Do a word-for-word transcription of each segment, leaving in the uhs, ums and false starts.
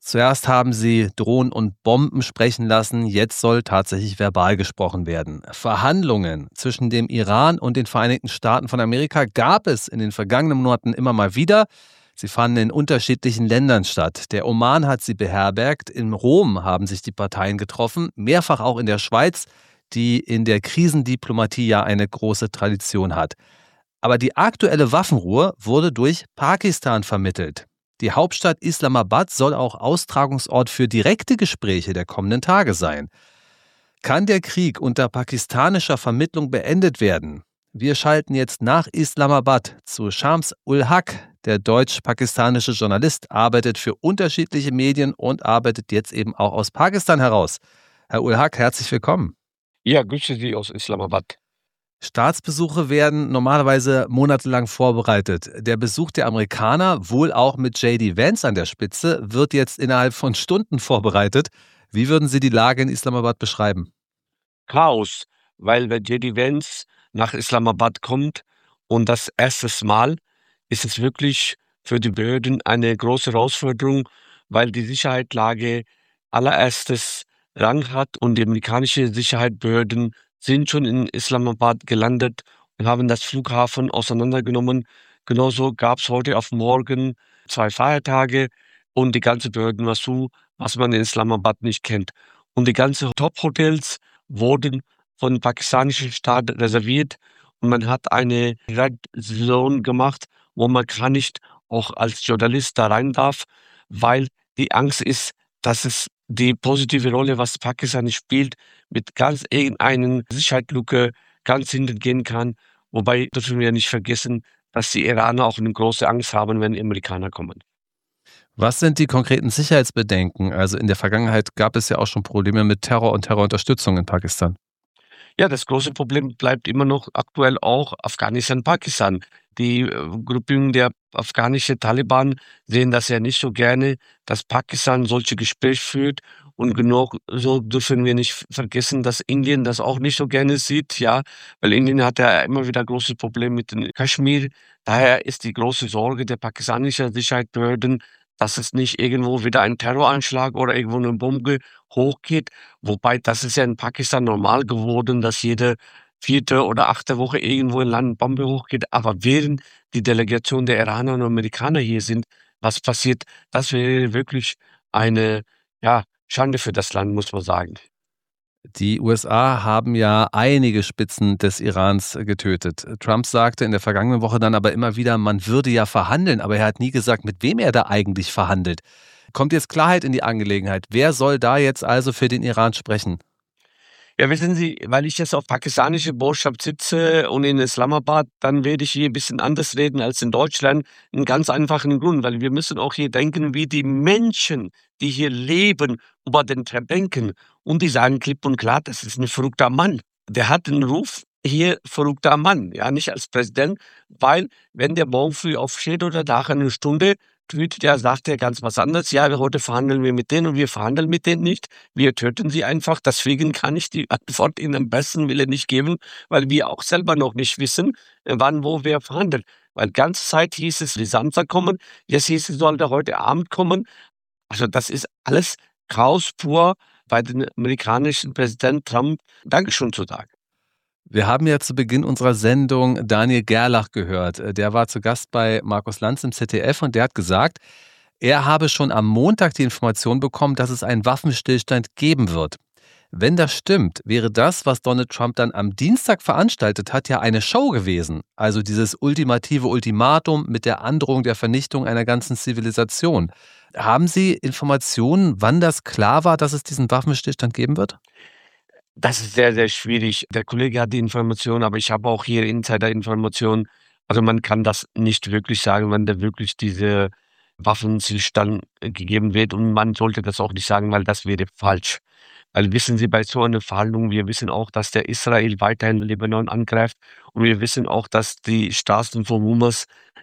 Zuerst haben sie Drohnen und Bomben sprechen lassen, jetzt soll tatsächlich verbal gesprochen werden. Verhandlungen zwischen dem Iran und den Vereinigten Staaten von Amerika gab es in den vergangenen Monaten immer mal wieder. Sie fanden in unterschiedlichen Ländern statt. Der Oman hat sie beherbergt, in Rom haben sich die Parteien getroffen, mehrfach auch in der Schweiz, die in der Krisendiplomatie ja eine große Tradition hat. Aber die aktuelle Waffenruhe wurde durch Pakistan vermittelt. Die Hauptstadt Islamabad soll auch Austragungsort für direkte Gespräche der kommenden Tage sein. Kann der Krieg unter pakistanischer Vermittlung beendet werden? Wir schalten jetzt nach Islamabad zu Shams ul Haq. Der deutsch-pakistanische Journalist arbeitet für unterschiedliche Medien und arbeitet jetzt eben auch aus Pakistan heraus. Herr ul Haq, herzlich willkommen. Ja, grüße Sie aus Islamabad. Staatsbesuche werden normalerweise monatelang vorbereitet. Der Besuch der Amerikaner, wohl auch mit J D Vance an der Spitze, wird jetzt innerhalb von Stunden vorbereitet. Wie würden Sie die Lage in Islamabad beschreiben? Chaos, weil wenn J D Vance nach Islamabad kommt und das erstes Mal, ist es wirklich für die Behörden eine große Herausforderung, weil die Sicherheitslage allererstes Rang hat und die amerikanische Sicherheitsbehörden sind schon in Islamabad gelandet und haben das Flughafen auseinandergenommen. Genauso gab es heute auf morgen zwei Feiertage und die ganze Behörden war zu, was man in Islamabad nicht kennt. Und die ganzen Top-Hotels wurden von dem pakistanischen Staat reserviert und man hat eine Red Zone gemacht, wo man gar nicht auch als Journalist da rein darf, weil die Angst ist, dass es die positive Rolle, was Pakistan spielt, mit ganz irgendeinen Sicherheitslücke ganz hinten gehen kann. Wobei dürfen wir nicht vergessen, dass die Iraner auch eine große Angst haben, wenn die Amerikaner kommen. Was sind die konkreten Sicherheitsbedenken? Also in der Vergangenheit gab es ja auch schon Probleme mit Terror und Terrorunterstützung in Pakistan. Ja, das große Problem bleibt immer noch aktuell auch Afghanistan, Pakistan. Die äh, Gruppierung der afghanischen Taliban sehen das ja nicht so gerne, dass Pakistan solche Gespräche führt. Und genau so dürfen wir nicht vergessen, dass Indien das auch nicht so gerne sieht, ja, weil Indien hat ja immer wieder große Probleme mit dem Kaschmir. Daher ist die große Sorge der pakistanischen Sicherheitsbehörden, dass es nicht irgendwo wieder ein Terroranschlag oder irgendwo eine Bombe hochgeht. Wobei, das ist ja in Pakistan normal geworden, dass jede vierte oder achte Woche irgendwo im Land eine Bombe hochgeht. Aber während die Delegation der Iraner und Amerikaner hier sind, was passiert, das wäre wirklich eine, ja, Schande für das Land, muss man sagen. Die U S A haben ja einige Spitzen des Irans getötet. Trump sagte in der vergangenen Woche dann aber immer wieder, man würde ja verhandeln, aber er hat nie gesagt, mit wem er da eigentlich verhandelt. Kommt jetzt Klarheit in die Angelegenheit? Wer soll da jetzt also für den Iran sprechen? Ja, wissen Sie, weil ich jetzt auf pakistanische Botschaft sitze und in Islamabad, dann werde ich hier ein bisschen anders reden als in Deutschland. Einen ganz einfachen Grund, weil wir müssen auch hier denken, wie die Menschen, die hier leben, über den Trend denken. Und die sagen klipp und klar, das ist ein verrückter Mann. Der hat den Ruf, hier verrückter Mann, ja, nicht als Präsident, weil wenn der morgen früh aufsteht oder nach einer Stunde, tweetet er, sagt er ganz was anderes. Ja, wir- heute verhandeln wir mit denen und wir verhandeln mit denen nicht. Wir töten sie einfach. Deswegen kann ich die Antwort Ihnen am besten Willen nicht geben, weil wir auch selber noch nicht wissen, äh, wann, wo wir verhandeln. Weil ganze Zeit hieß es, die Samstag kommen, jetzt hieß es, sollte heute Abend kommen. Also das ist alles Chaos pur bei dem amerikanischen Präsident Trump. Dankeschön zu sagen. Wir haben ja zu Beginn unserer Sendung Daniel Gerlach gehört. Der war zu Gast bei Markus Lanz im Z D F und der hat gesagt, er habe schon am Montag die Information bekommen, dass es einen Waffenstillstand geben wird. Wenn das stimmt, wäre das, was Donald Trump dann am Dienstag veranstaltet hat, ja eine Show gewesen. Also dieses ultimative Ultimatum mit der Androhung der Vernichtung einer ganzen Zivilisation. Haben Sie Informationen, wann das klar war, dass es diesen Waffenstillstand geben wird? Das ist sehr, sehr schwierig. Der Kollege hat die Information, aber ich habe auch hier Insider-Informationen. Also man kann das nicht wirklich sagen, wann da wirklich diese Waffenstillstand äh, gegeben wird. Und man sollte das auch nicht sagen, weil das wäre falsch. Weil wissen Sie, bei so einer Verhandlung, wir wissen auch, dass der Israel weiterhin Libanon angreift. Und wir wissen auch, dass die Straßen von Hamas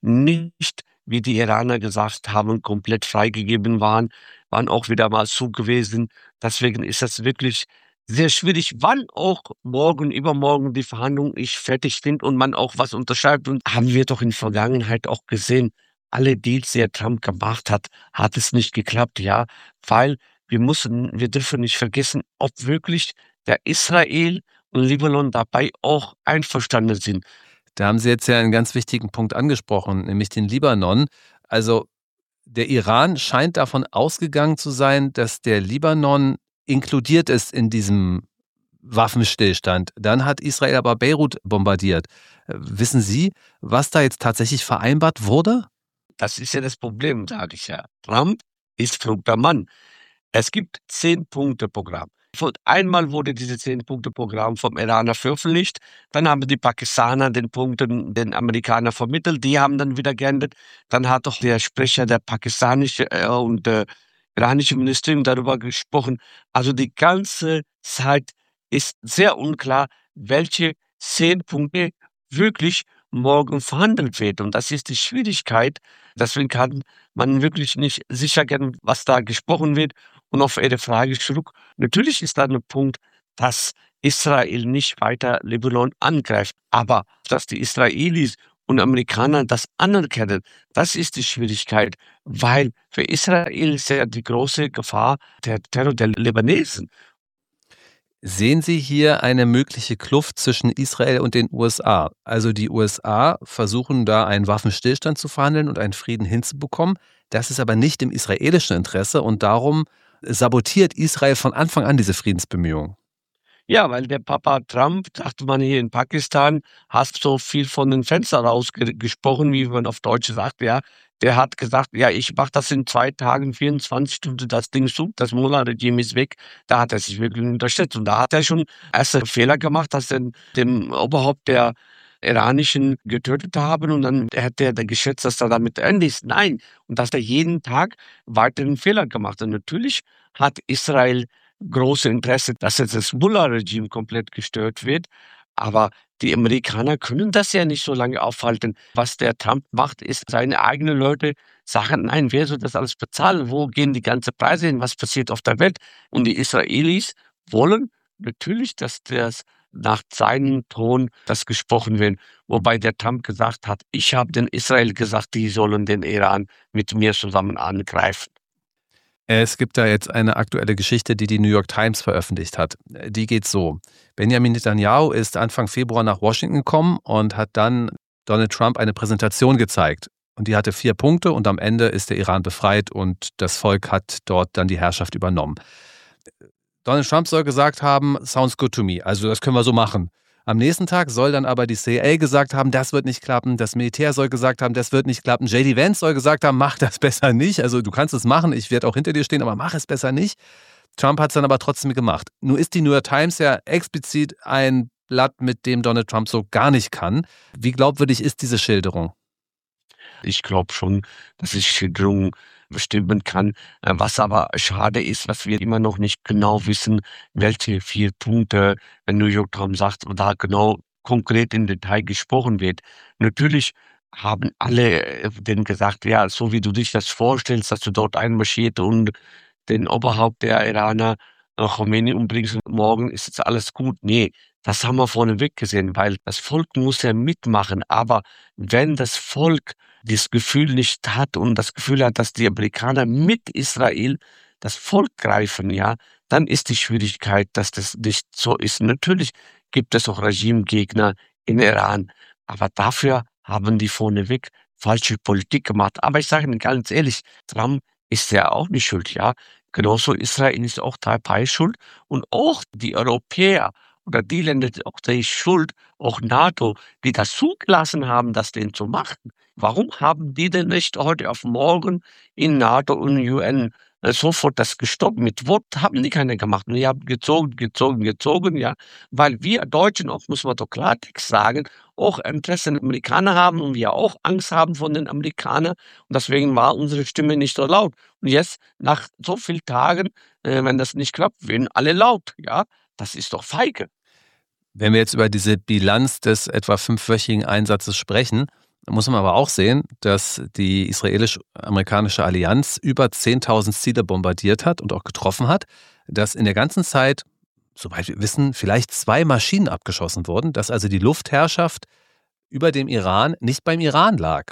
nicht, wie die Iraner gesagt haben, komplett freigegeben waren, waren auch wieder mal zu gewesen. Deswegen ist das wirklich sehr schwierig, wann auch morgen, übermorgen die Verhandlung ich fertig bin und man auch was unterschreibt. Und haben wir doch in der Vergangenheit auch gesehen, alle Deals, die der Trump gemacht hat, hat es nicht geklappt, ja, weil wir müssen, wir dürfen nicht vergessen, ob wirklich der Israel und Libanon dabei auch einverstanden sind. Da haben Sie jetzt ja einen ganz wichtigen Punkt angesprochen, nämlich den Libanon. Also der Iran scheint davon ausgegangen zu sein, dass der Libanon inkludiert ist in diesem Waffenstillstand. Dann hat Israel aber Beirut bombardiert. Äh, Wissen Sie, was da jetzt tatsächlich vereinbart wurde? Das ist ja das Problem, sage ich ja. Trump ist verrückter Mann. Es gibt Zehn-Punkte-Programm. Von einmal wurde dieses Zehn-Punkte-Programm vom Iraner veröffentlicht. Dann haben die Pakistaner den Punkten den Amerikanern vermittelt. Die haben dann wieder geändert. Dann hat auch der Sprecher der pakistanische äh, und äh, iranische Ministerium darüber gesprochen. Also die ganze Zeit ist sehr unklar, welche zehn Punkte wirklich morgen verhandelt wird. Und das ist die Schwierigkeit. Deswegen kann man wirklich nicht sicher gehen, was da gesprochen wird. Und auf Ihre Frage zurück. Natürlich ist da ein Punkt, dass Israel nicht weiter Libanon angreift. Aber dass die Israelis und Amerikaner das anerkennen, das ist die Schwierigkeit. Weil für Israel ist ja die große Gefahr der Terror der Libanesen. Sehen Sie hier eine mögliche Kluft zwischen Israel und den U S A? Also die U S A versuchen da einen Waffenstillstand zu verhandeln und einen Frieden hinzubekommen. Das ist aber nicht im israelischen Interesse und darum sabotiert Israel von Anfang an diese Friedensbemühungen. Ja, weil der Papa Trump, sagte man hier in Pakistan, hat so viel von den Fenstern rausgesprochen, wie man auf Deutsch sagt, ja. Der hat gesagt, ja, ich mache das in zwei Tagen, vierundzwanzig Stunden, das Ding zu, das Mullah-Regime ist weg. Da hat er sich wirklich unterstützt. Und da hat er schon erste Fehler gemacht, dass er dem Oberhaupt der Iranischen getötet haben und dann hätte er geschätzt, dass er damit Ende ist. Nein. Und dass er jeden Tag weiteren Fehler gemacht hat. Und natürlich hat Israel große Interesse, dass jetzt das Mullah-Regime komplett gestört wird. Aber die Amerikaner können das ja nicht so lange aufhalten. Was der Trump macht, ist, seine eigenen Leute sagen, nein, wer soll das alles bezahlen? Wo gehen die ganzen Preise hin? Was passiert auf der Welt? Und die Israelis wollen natürlich, dass das nach seinem Ton das gesprochen wird. Wobei der Trump gesagt hat, ich habe den Israel gesagt, die sollen den Iran mit mir zusammen angreifen. Es gibt da jetzt eine aktuelle Geschichte, die die New York Times veröffentlicht hat. Die geht so. Benjamin Netanyahu ist Anfang Februar nach Washington gekommen und hat dann Donald Trump eine Präsentation gezeigt. Und die hatte vier Punkte und am Ende ist der Iran befreit und das Volk hat dort dann die Herrschaft übernommen. Donald Trump soll gesagt haben, sounds good to me, also das können wir so machen. Am nächsten Tag soll dann aber die C I A gesagt haben, das wird nicht klappen. Das Militär soll gesagt haben, das wird nicht klappen. J D Vance soll gesagt haben, mach das besser nicht. Also du kannst es machen, ich werde auch hinter dir stehen, aber mach es besser nicht. Trump hat es dann aber trotzdem gemacht. Nun ist die New York Times ja explizit ein Blatt, mit dem Donald Trump so gar nicht kann. Wie glaubwürdig ist diese Schilderung? Ich glaube schon, dass ich Schilderungen bestimmen kann. Äh, Was aber schade ist, was wir immer noch nicht genau wissen, welche vier Punkte, wenn New York Times sagt, da genau konkret im Detail gesprochen wird. Natürlich haben alle äh, denen gesagt, ja, so wie du dich das vorstellst, dass du dort einmarschiert und den Oberhaupt der Iraner äh, Khomeini umbringst und morgen ist jetzt alles gut. Nee, das haben wir vorneweg gesehen, weil das Volk muss ja mitmachen. Aber wenn das Volk dieses Gefühl nicht hat und das Gefühl hat, dass die Amerikaner mit Israel das Volk greifen, ja, dann ist die Schwierigkeit, dass das nicht so ist. Natürlich gibt es auch Regimegegner in Iran, aber dafür haben die vorneweg falsche Politik gemacht. Aber ich sage Ihnen ganz ehrlich, Trump ist ja auch nicht schuld, ja. Genauso Israel ist auch dabei schuld und auch die Europäer oder die Länder, auch die Schuld, auch NATO, die das zugelassen haben, das denn zu machen. Warum haben die denn nicht heute auf morgen in NATO und U N äh, sofort das gestoppt? Mit Wort haben die keine gemacht. Und die haben gezogen, gezogen, gezogen, ja. Weil wir Deutschen, auch muss man doch Klartext sagen, auch Interesse an den Amerikanern haben und wir auch Angst haben von den Amerikanern. Und deswegen war unsere Stimme nicht so laut. Und jetzt, nach so vielen Tagen, äh, wenn das nicht klappt, werden alle laut, ja. Das ist doch feige. Wenn wir jetzt über diese Bilanz des etwa fünfwöchigen Einsatzes sprechen, muss man aber auch sehen, dass die israelisch-amerikanische Allianz über zehntausend Ziele bombardiert hat und auch getroffen hat, dass in der ganzen Zeit, soweit wir wissen, vielleicht zwei Maschinen abgeschossen wurden, dass also die Luftherrschaft über dem Iran nicht beim Iran lag.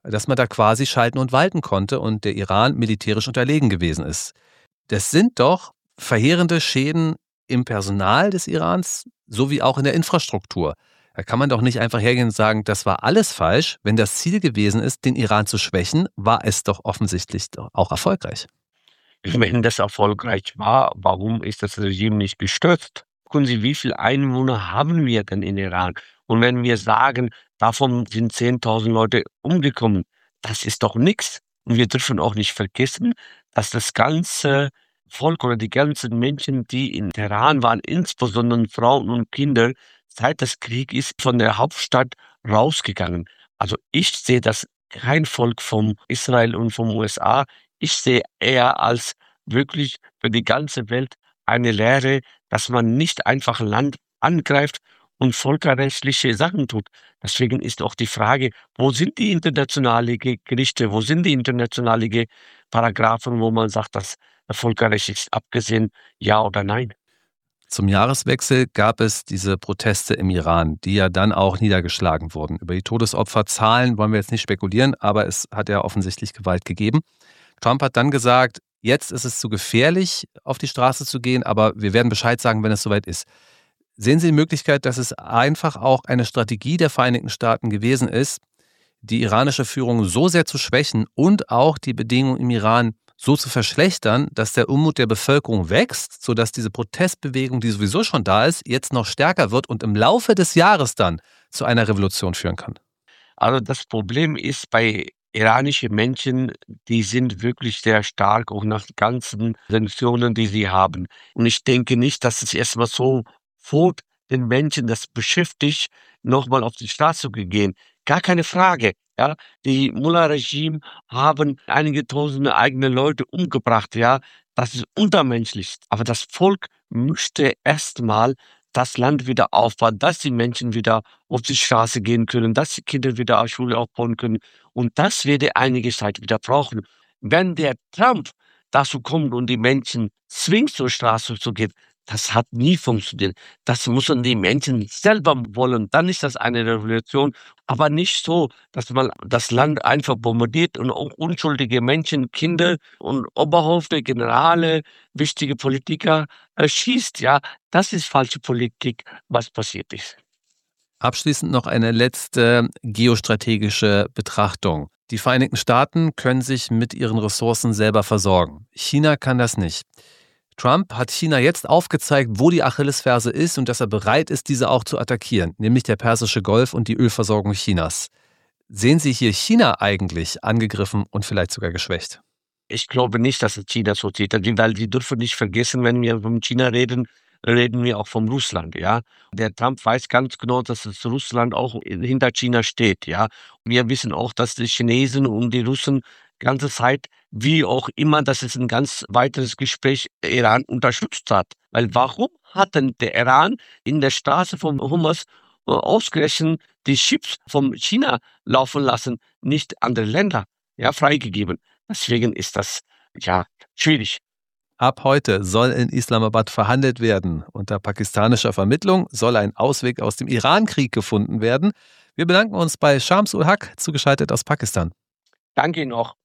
dass man da quasi schalten und walten konnte und der Iran militärisch unterlegen gewesen ist. Das sind doch verheerende Schäden im Personal des Irans sowie auch in der Infrastruktur. Da kann man doch nicht einfach hergehen und sagen, das war alles falsch. Wenn das Ziel gewesen ist, den Iran zu schwächen, war es doch offensichtlich auch erfolgreich. Wenn das erfolgreich war, warum ist das Regime nicht gestürzt? Gucken Sie, wie viele Einwohner haben wir denn in Iran? Und wenn wir sagen, davon sind zehntausend Leute umgekommen, das ist doch nichts. Und wir dürfen auch nicht vergessen, dass das ganze Volk oder die ganzen Menschen, die in Teheran waren, insbesondere Frauen und Kinder, seit das Krieg ist, von der Hauptstadt rausgegangen. Also ich sehe das kein Volk vom Israel und vom U S A. Ich sehe eher als wirklich für die ganze Welt eine Lehre, dass man nicht einfach Land angreift und völkerrechtliche Sachen tut. Deswegen ist auch die Frage, wo sind die internationalen Gerichte, wo sind die internationalen Paragraphen, wo man sagt, dass Völkerrecht ist abgesehen, ja oder nein? Zum Jahreswechsel gab es diese Proteste im Iran, die ja dann auch niedergeschlagen wurden. Über die Todesopferzahlen wollen wir jetzt nicht spekulieren, aber es hat ja offensichtlich Gewalt gegeben. Trump hat dann gesagt, jetzt ist es zu gefährlich, auf die Straße zu gehen, aber wir werden Bescheid sagen, wenn es soweit ist. Sehen Sie die Möglichkeit, dass es einfach auch eine Strategie der Vereinigten Staaten gewesen ist, die iranische Führung so sehr zu schwächen und auch die Bedingungen im Iran so zu verschlechtern, dass der Unmut der Bevölkerung wächst, sodass diese Protestbewegung, die sowieso schon da ist, jetzt noch stärker wird und im Laufe des Jahres dann zu einer Revolution führen kann? Also das Problem ist bei iranischen Menschen, die sind wirklich sehr stark, auch nach den ganzen Sanktionen, die sie haben. Und ich denke nicht, dass es erstmal sofort den Menschen das beschäftigt, nochmal auf die Straße zu gehen. Gar keine Frage. Ja, die Mullah-Regime haben einige tausende eigene Leute umgebracht. Ja, das ist untermenschlich. Aber das Volk möchte erstmal das Land wieder aufbauen, dass die Menschen wieder auf die Straße gehen können, dass die Kinder wieder eine Schule aufbauen können. Und das werde einige Zeit wieder brauchen. Wenn der Trump dazu kommt und die Menschen zwingt, zur Straße zu gehen, das hat nie funktioniert. Das müssen die Menschen selber wollen. Dann ist das eine Revolution, aber nicht so, dass man das Land einfach bombardiert und auch unschuldige Menschen, Kinder und Oberhäupter, Generale, wichtige Politiker erschießt. Ja, das ist falsche Politik, was passiert ist. Abschließend noch eine letzte geostrategische Betrachtung. Die Vereinigten Staaten können sich mit ihren Ressourcen selber versorgen. China kann das nicht. Trump hat China jetzt aufgezeigt, wo die Achillesferse ist und dass er bereit ist, diese auch zu attackieren, nämlich der Persische Golf und die Ölversorgung Chinas. Sehen Sie hier China eigentlich angegriffen und vielleicht sogar geschwächt? Ich glaube nicht, dass es China so sieht, weil Sie dürfen nicht vergessen, wenn wir von China reden, reden wir auch von Russland, ja. Der Trump weiß ganz genau, dass es Russland auch hinter China steht, ja. Wir wissen auch, dass die Chinesen und die Russen ganze Zeit, wie auch immer, dass es ein ganz weiteres Gespräch Iran unterstützt hat. Weil warum hat denn der Iran in der Straße von Hormuz äh, ausgerechnet die Chips von China laufen lassen, nicht andere Länder, ja, freigegeben? Deswegen ist das, ja, schwierig. Ab heute soll in Islamabad verhandelt werden. Unter pakistanischer Vermittlung soll ein Ausweg aus dem Iran-Krieg gefunden werden. Wir bedanken uns bei Shams ul Haq, zugeschaltet aus Pakistan. Danke Ihnen auch.